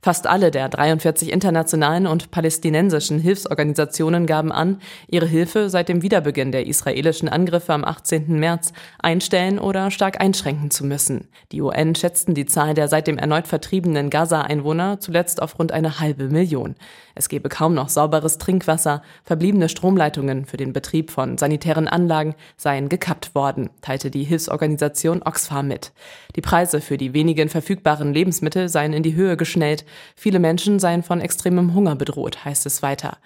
Fast alle der 43 internationalen und palästinensischen Hilfsorganisationen gaben an, ihre Hilfe seit dem Wiederbeginn der israelischen Angriffe am 18. März einstellen oder stark einschränken zu müssen. Die UN schätzten die Zahl der seitdem erneut vertriebenen Gaza-Einwohner zuletzt auf rund 500.000. Es gebe kaum noch sauberes Trinkwasser, verbliebene Stromleitungen für den Betrieb von sanitären Anlagen seien gekappt worden, teilte die Hilfsorganisation Oxfam mit. Die Preise für die wenigen verfügbaren Lebensmittel seien in die Höhe geschnellt. Viele Menschen seien von extremem Hunger bedroht, heißt es weiter.